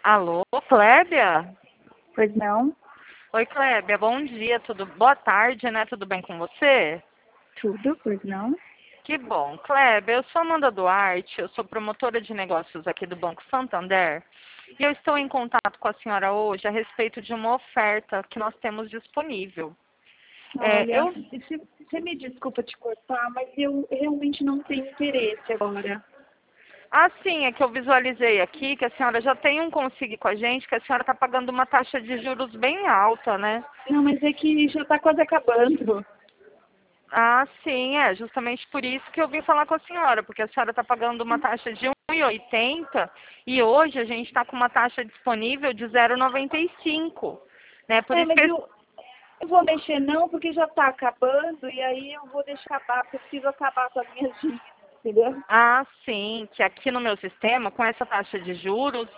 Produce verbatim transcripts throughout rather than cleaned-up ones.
Alô, Clébia? Pois não? Oi, Clébia, bom dia, tudo boa tarde, né? Tudo bem com você? Tudo, pois não? Que bom. Clébia, eu sou Amanda Duarte, eu sou promotora de negócios aqui do Banco Santander e eu estou em contato com a senhora hoje a respeito de uma oferta que nós temos disponível. É, Olha, eu você você me desculpa te cortar, mas eu realmente não tenho interesse agora. Ah, sim, é que eu visualizei aqui que a senhora já tem um consigne com a gente, que a senhora está pagando uma taxa de juros bem alta, né? Não, mas é que já está quase acabando. Ah, sim, é justamente por isso que eu vim falar com a senhora, porque a senhora está pagando uma taxa de um e oitenta e hoje a gente está com uma taxa disponível de zero vírgula noventa e cinco, né? Por É, isso mas que eu, eu vou mexer não, porque já está acabando e aí eu vou deixar acabar, porque eu preciso acabar com as minhas dívidas, entendeu? ah, sim, que aqui no meu sistema, com essa taxa de juros,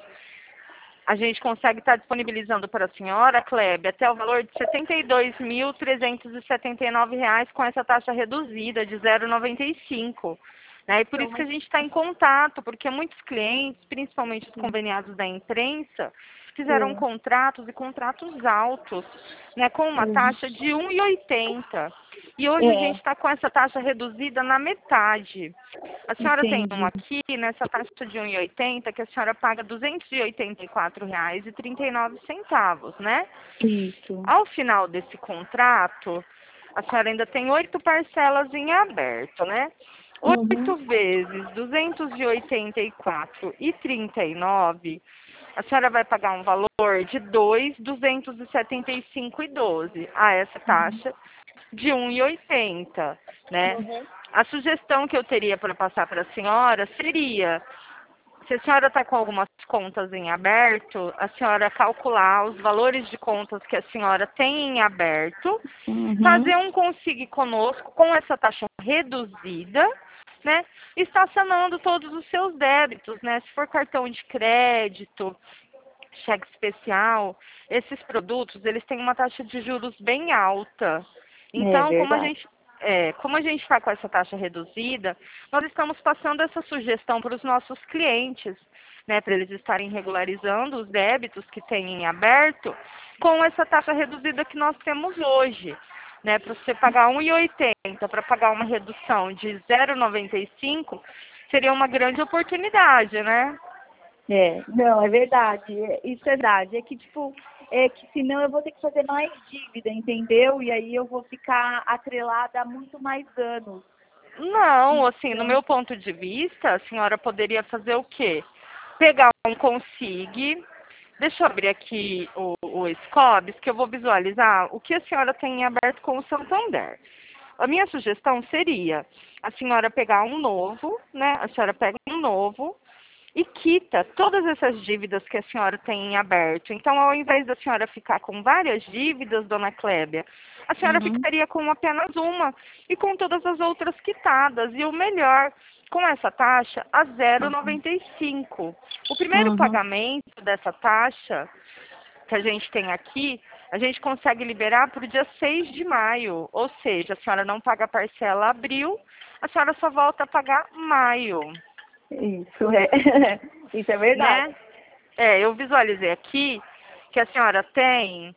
a gente consegue estar disponibilizando para a senhora, Kleber, até o valor de setenta e dois mil trezentos e setenta e nove reais com essa taxa reduzida de zero vírgula noventa e cinco. Né? E por Então, isso que mas a gente está em contato, porque muitos clientes, principalmente os sim, conveniados da imprensa, fizeram é, contratos e contratos altos, né, com uma taxa é, de um e oitenta. E hoje a gente é, está com essa taxa reduzida na metade. A senhora tem uma entendi. aqui, nessa taxa de um e oitenta, que a senhora paga duzentos e oitenta e quatro reais e trinta e nove centavos, né? Isso. Ao final desse contrato, a senhora ainda tem oito parcelas em aberto, né? Oito Uhum. vezes duzentos e oitenta e quatro e trinta e nove, a senhora vai pagar um valor de dois mil duzentos e setenta e cinco e doze a essa Uhum. taxa de um e oitenta, né? Uhum. A sugestão que eu teria para passar para a senhora seria, se a senhora está com algumas contas em aberto, a senhora calcular os valores de contas que a senhora tem em aberto, fazer Uhum. um consigne conosco com essa taxa reduzida, né? Estacionando todos os seus débitos, né? Se for cartão de crédito, cheque especial, esses produtos, eles têm uma taxa de juros bem alta. É Então, como a verdade. gente é, como a gente está com essa taxa reduzida, nós estamos passando essa sugestão para os nossos clientes, né, para eles estarem regularizando os débitos que têm em aberto com essa taxa reduzida que nós temos hoje. Né, para você pagar um e oitenta para pagar uma redução de zero vírgula noventa e cinco, seria uma grande oportunidade, né? É, não, é verdade, é- isso é verdade. É que, tipo, é que senão eu vou ter que fazer mais dívida, entendeu? E aí eu vou ficar atrelada há muito mais anos. Não, assim, no Então, meu ponto de vista, a senhora poderia fazer o quê? Pegar um consigne, deixa eu abrir aqui o, o Scobs, que eu vou visualizar o que a senhora tem em aberto com o Santander. A minha sugestão seria a senhora pegar um novo, né? A senhora pega um novo e quita todas essas dívidas que a senhora tem em aberto. Então, ao invés da senhora ficar com várias dívidas, dona Clébia, a senhora uhum, ficaria com apenas uma e com todas as outras quitadas. E o melhor, com essa taxa a zero vírgula noventa e cinco. O primeiro uhum, pagamento dessa taxa que a gente tem aqui, a gente consegue liberar para o dia seis de maio. Ou seja, a senhora não paga a parcela abril, a senhora só volta a pagar maio, isso é, isso é verdade. né? É, eu visualizei aqui que a senhora tem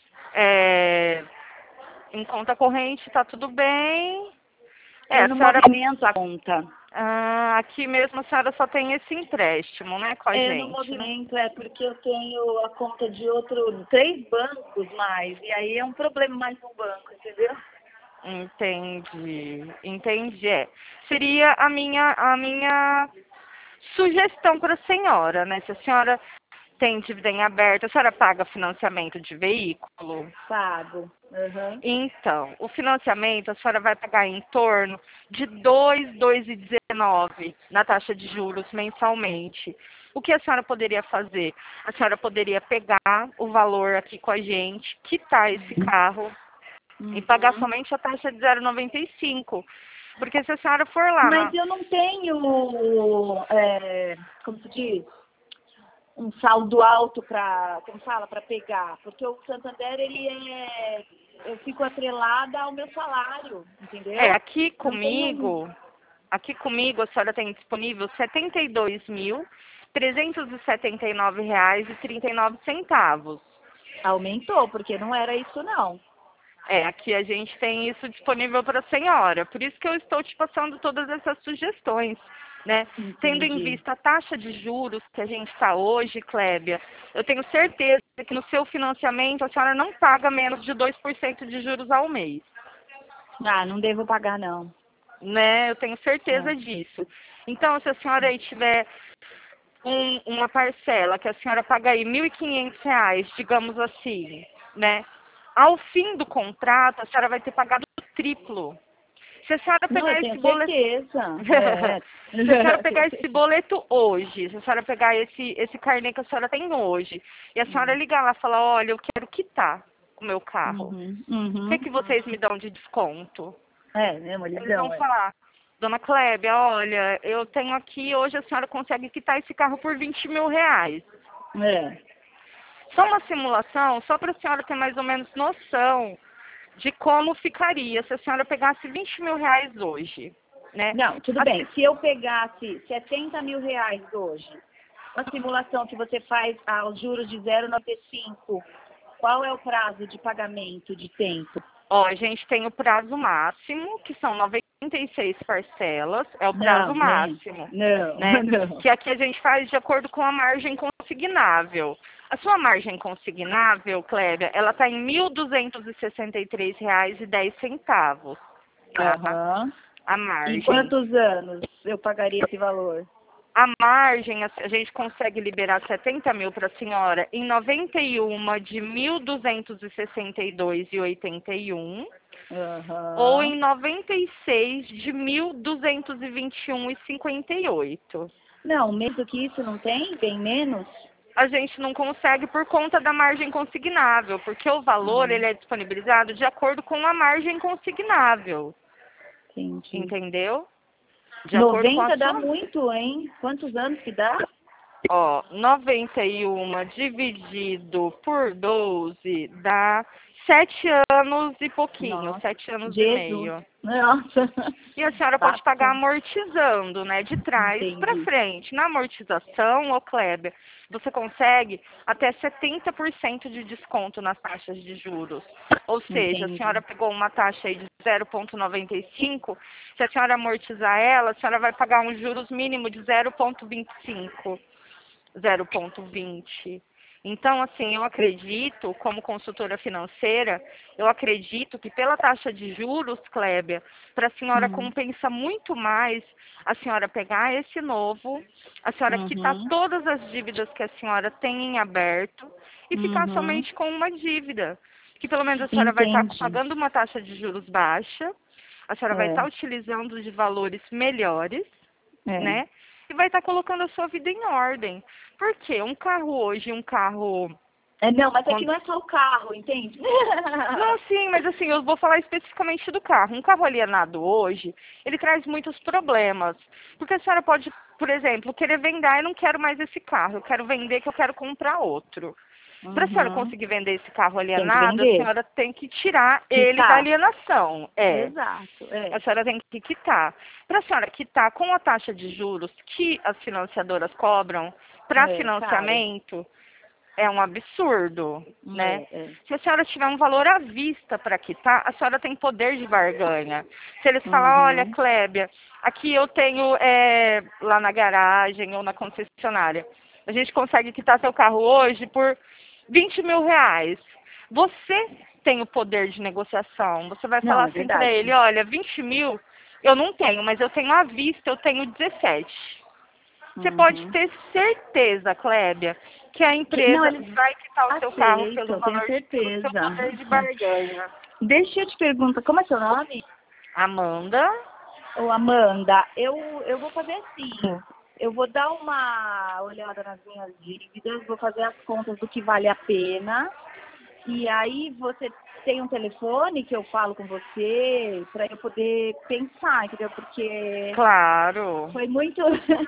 é, em conta corrente, está tudo bem. É, É a no senhora, movimento a conta. ah, aqui mesmo a senhora só tem esse empréstimo, né, com a É no gente, né? movimento, é porque eu tenho a conta de outro, três bancos mais, e aí é um problema mais no banco, entendeu? Entendi, entendi. É. Seria a minha, a minha sugestão para a senhora, né? Se a senhora tem dívida em aberto, a senhora paga financiamento de veículo? Pago. Uhum. Então, o financiamento a senhora vai pagar em torno de dois, dois e dezenove na taxa de juros mensalmente. O que a senhora poderia fazer? A senhora poderia pegar o valor aqui com a gente, quitar esse carro e pagar Uhum. somente a taxa de zero vírgula noventa e cinco. Porque se a senhora for lá Mas na... eu não tenho, é, como se diz, um saldo alto para, como fala, para pegar, porque o Santander, ele é, eu fico atrelada ao meu salário, É, entendeu? aqui Não tenho um, comigo, aqui comigo a senhora tem disponível setenta e dois mil trezentos e setenta e nove reais e trinta e nove centavos. Aumentou, porque não era isso não. É, aqui a gente tem isso disponível para a senhora. Por isso que eu estou te passando todas essas sugestões, né? Entendi. Tendo em vista a taxa de juros que a gente está hoje, Clébia, eu tenho certeza que no seu financiamento a senhora não paga menos de dois por cento de juros ao mês. Ah, não devo pagar não. Né? Eu tenho certeza É. disso. Então, se a senhora aí tiver um, uma parcela que a senhora paga aí mil e quinhentos reais, digamos assim, né? Ao fim do contrato, a senhora vai ter pagado o triplo. Se a senhora Não, pegar eu tenho esse boleto... certeza. É. Se a senhora pegar esse boleto hoje, se a senhora pegar esse, esse carnê que a senhora tem hoje, e a senhora ligar lá e falar, olha, eu quero quitar o meu carro, Uhum, o uhum. que, que vocês me dão de desconto? É, mesmo, eles Eles dão, vão é. falar, dona Clébia, olha, eu tenho aqui, hoje a senhora consegue quitar esse carro por vinte mil reais. É. Só uma simulação, só para a senhora ter mais ou menos noção de como ficaria se a senhora pegasse vinte mil reais hoje, né? Não, tudo Assim, bem. Se eu pegasse setenta mil reais hoje, a simulação que você faz aos juros de zero vírgula noventa e cinco, qual é o prazo de pagamento de tempo? ó, a gente tem o prazo máximo, que são noventa e seis parcelas, é o prazo Não, nem. máximo, Não, né? não. Que aqui a gente faz de acordo com a margem consignável. A sua margem consignável, Clébia, ela está em mil duzentos e sessenta e três reais e dez centavos, tá? Aham. A Em margem. quantos anos eu pagaria esse valor? A margem, a a gente consegue liberar setenta mil para a senhora em noventa e um de mil duzentos e sessenta e dois e oitenta e um ou Aham. em noventa e seis de mil duzentos e vinte e um e cinquenta e oito. Não, menos do que isso não tem? Bem menos? A gente não consegue por conta da margem consignável, porque o valor Hum, ele é disponibilizado de acordo com a margem consignável, entendi. entendeu? De acordo com a noventa dá sua... muito, hein? Quantos anos que dá? Ó, noventa e um dividido por doze dá sete anos e pouquinho, Nossa, sete anos e Jesus. meio. Nossa. E a senhora pode pagar Bastante. amortizando, né, de trás para Entendi. frente. Na amortização, ô Kleber, você consegue até setenta por cento de desconto nas taxas de juros. Ou seja, a Entendi. senhora pegou uma taxa aí de zero vírgula noventa e cinco, se a senhora amortizar ela, a senhora vai pagar um juros mínimo de zero vírgula vinte e cinco. zero vírgula vinte. Então, assim, eu acredito, como consultora financeira, eu acredito que pela taxa de juros, Clébia, para a senhora Hum. compensa muito mais a senhora pegar esse novo, a senhora quitar Uhum. todas as dívidas que a senhora tem em aberto e ficar Uhum. somente com uma dívida. Que pelo menos a senhora vai estar Entendi. pagando uma taxa de juros baixa, a senhora vai estar É, utilizando de valores melhores, é. né? E vai estar colocando a sua vida em ordem. Por quê? Um carro hoje, um carro... É, não, mas é com- que não é só o carro, entende? Não, sim, mas assim, eu vou falar especificamente do carro. Um carro alienado hoje, ele traz muitos problemas. Porque a senhora pode, por exemplo, querer vender, ah, eu não quero mais esse carro, eu quero vender que eu quero comprar outro. Para a senhora Uhum. conseguir vender esse carro Tem que alienado, a vender. senhora tem que tirar ele da Quitar. alienação. É. Exato, é. A senhora tem que quitar. Para a senhora quitar com a taxa de juros que as financiadoras cobram para É, caro. financiamento, é um absurdo, né? É, é. Se a senhora tiver um valor à vista para quitar, a senhora tem poder de barganha. Se eles falam, olha, Uhum. Clébia, aqui eu tenho é, lá na garagem ou na concessionária, a gente consegue quitar seu carro hoje por vinte mil reais. Você tem o poder de negociação. Você vai falar Não, é assim para ele, verdade. olha, vinte mil eu não tenho, mas eu tenho à vista, eu tenho dezessete. Você pode Uhum. ter certeza, Clébia, que a Que- Não, empresa eles vai quitar o seu carro pelo aceitam, tenho valor, pelo seu certeza. poder de barganha. Deixa eu te perguntar, como é seu nome? Amanda? Ô, Amanda, eu, eu vou fazer assim. Eu vou dar uma olhada nas minhas dívidas, vou fazer as contas do que vale a pena. E aí você tem um telefone que eu falo com você para eu poder pensar, entendeu? Porque Claro. foi muito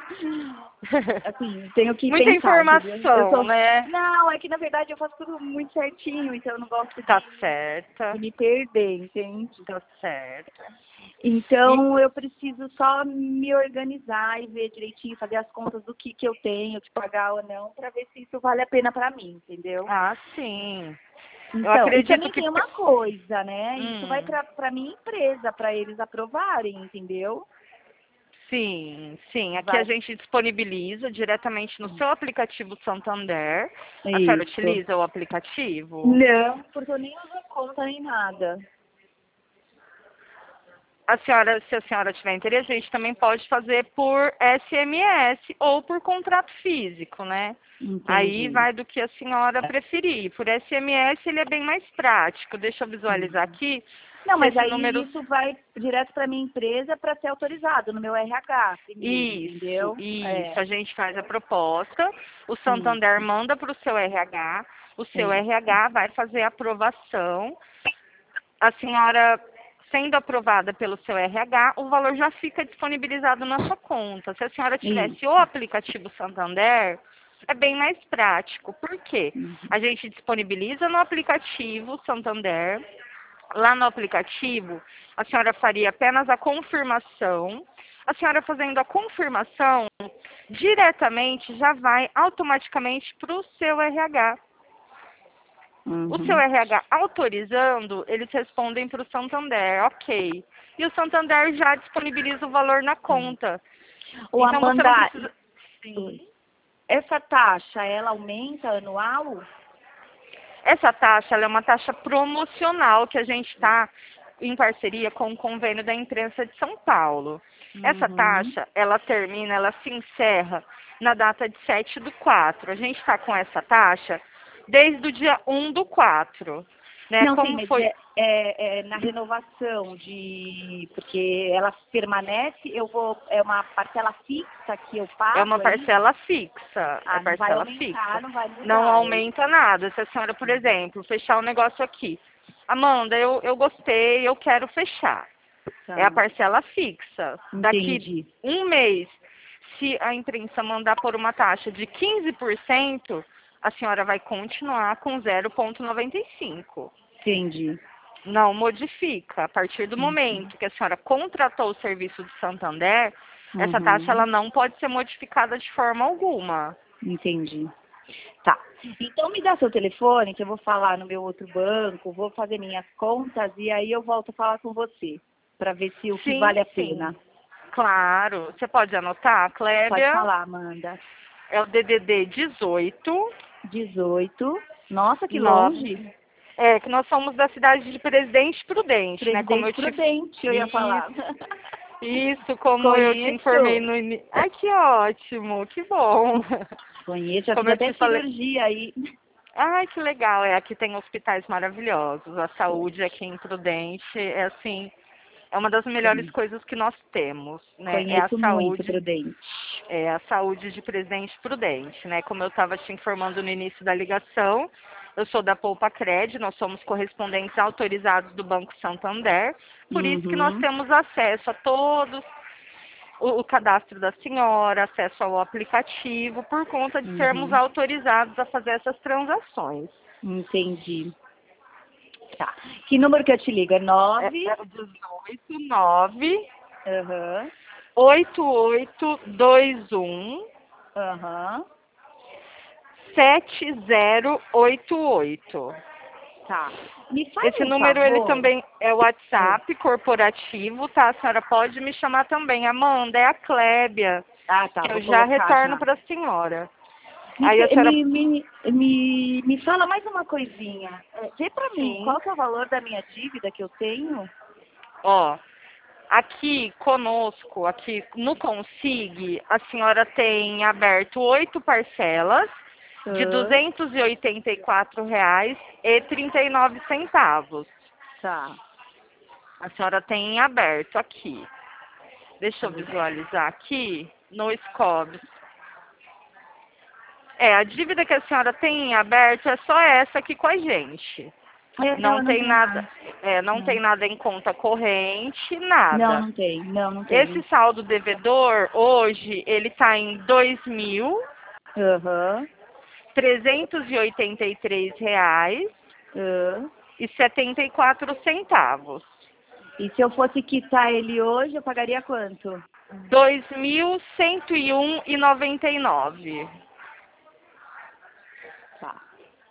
assim, tenho que Muita pensar, entendeu? Eu informação, sou né? Não, é que na verdade eu faço tudo muito certinho, então eu não gosto Tá de, de certa. me perder, entende? Tá certa. Então, eu preciso só me organizar e ver direitinho, fazer as contas do que, que eu tenho que pagar ou não, para ver se isso vale a pena para mim, entendeu? Ah, sim. Eu Então, e acredito também que... tem uma coisa, né? Isso vai Hum, para minha empresa, para eles aprovarem, entendeu? sim, sim. Aqui a Vai. gente disponibiliza diretamente no seu aplicativo Santander. A senhora Isso. utiliza o aplicativo? Não, porque eu nem uso conta nem nada. A senhora, se a senhora tiver interesse, a gente também pode fazer por S M S ou por contrato físico, né? Aí Entendi. vai do que a senhora preferir. Por S M S ele é bem mais prático. Deixa eu visualizar Uhum. aqui Não, se mas esse aí número... isso vai direto para minha empresa para ser autorizado no meu R H primeiro, Isso, entendeu? isso. É, A gente faz a proposta, o Santander isso, manda para o seu R H, o seu isso. R H vai fazer a aprovação. A senhora, sendo aprovada pelo seu R H, o valor já fica disponibilizado na sua conta. Se a senhora tivesse o Isso. aplicativo Santander, é bem mais prático. Por quê? Uhum. A gente disponibiliza no aplicativo Santander. Lá no aplicativo, a senhora faria apenas a confirmação. A senhora fazendo a confirmação, diretamente já vai automaticamente para o seu R H. O seu Uhum. R H autorizando, eles respondem para o Santander, ok. E o Santander já disponibiliza o valor na conta. Ô, Então você não Amanda, precisa... oi. Sim. Essa taxa, ela aumenta anual? Essa taxa, ela é uma taxa promocional que a gente está em parceria com o convênio da imprensa de São Paulo. Essa Uhum. taxa, ela termina, ela se encerra na data de sete do quatro. A gente está com essa taxa desde o dia um do quatro. Né? Não, sim, Como mas foi... é, é- é na renovação de. Porque ela permanece, eu vou. É uma parcela fixa que eu É uma pago, é isso? parcela fixa, é Ah, não vai parcela aumentar, fixa. não vai Não mudar, é isso? aumenta nada. Se a senhora, por exemplo, fechar o negócio aqui. Amanda, eu, eu gostei, eu quero fechar. É a Tá, parcela fixa. Daqui entendi, um mês, se a imprensa mandar por uma taxa de quinze por cento, a senhora vai continuar com zero vírgula noventa e cinco. entendi. Não modifica. A partir do Uhum. momento que a senhora contratou o serviço do Santander, essa taxa ela Uhum. não pode ser modificada de forma alguma. Entendi. Tá. Então me dá seu telefone, que eu vou falar no meu outro banco, vou fazer minhas contas e aí eu volto a falar com você, para ver se o que Sim, vale a sim. pena. Claro. Você pode anotar, Pode Clébia? falar, Amanda. É o D D D dezoito, dezoito. Nossa, que nove. longe. É, que nós somos da cidade de Presidente Prudente, né? Como Presidente eu te... Prudente, eu ia falar. Isso, isso, como eu te informei Conheço. no início. Ai, que ótimo, que bom. Conheço, já fiz Como eu até te falei. cirurgia aí. Ai, que legal. É, aqui tem hospitais maravilhosos. A saúde aqui em Prudente é assim, é uma das melhores coisas que nós temos, né? É a Conheço muito saúde, Prudente. é a saúde de Presidente Prudente, né? Como eu estava te informando no início da ligação, eu sou da Poupa Cred, nós somos correspondentes autorizados do Banco Santander, por isso que nós Uhum, temos acesso a todos o, o cadastro da senhora, acesso ao aplicativo, por conta de sermos uhum. autorizados a fazer essas transações. Entendi. Tá. Que número que eu te ligo? É É, nove. é o dezoito nove Aham. oito oito dois um Aham. sete zero oito oito. Tá. Me faz Esse um número ele favor. também é o WhatsApp corporativo, tá? A senhora pode me chamar também. Amanda, é a Clébia. Ah, tá. Eu Vou já colocar retorno já. para a senhora. Me, Aí a pe- senhora, me, me, me, me fala mais uma coisinha. É, vê pra mim, sim, qual que é o valor da minha dívida que eu tenho? ó, aqui conosco, aqui no Consig, a senhora tem aberto oito parcelas de Ah, duzentos e oitenta e quatro reais e trinta e nove centavos. tá. A senhora tem em aberto aqui. Deixa eu visualizar aqui no Scobs. É, a dívida que a senhora tem em aberto é só essa aqui com a gente. É, não, Não eu não tem tenho mais. nada, é, não tem Não. nada em conta corrente, Não, nada. não tem. Não, não Esse tenho. saldo devedor, hoje, ele está em dois mil Aham. trezentos e oitenta e três reais Ah, e setenta e quatro centavos. E se eu fosse quitar ele hoje, eu pagaria quanto? dois mil cento e um e noventa e nove. Tá.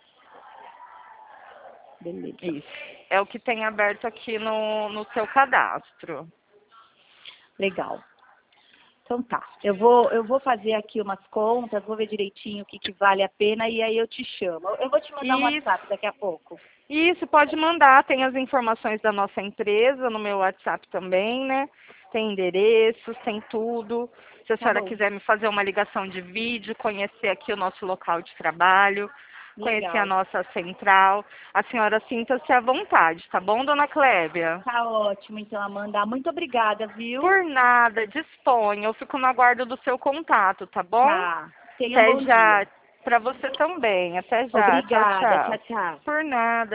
Beleza. Isso. É o que tem aberto aqui no, no seu cadastro. Legal. Então tá. Eu vou, eu vou fazer aqui umas contas, vou ver direitinho o que, que vale a pena e aí eu te chamo. Eu vou te mandar um Isso. WhatsApp daqui a pouco. Isso, pode mandar. Tem as informações da nossa empresa no meu WhatsApp também, né? Tem endereços, tem tudo. Se a Tá senhora bom. quiser me fazer uma ligação de vídeo, conhecer aqui o nosso local de trabalho, conhecer a Legal. nossa central, a senhora sinta-se à vontade, tá bom, dona Clébia? Tá ótimo, então, Amanda. Muito obrigada, viu? Por nada, disponha. Eu fico no aguardo do seu contato, tá bom? Tá. Tenha um Até bom já. dia. Para você também. Até já. Tchau, Obrigada. tchau. Tchau, tchau. Por nada.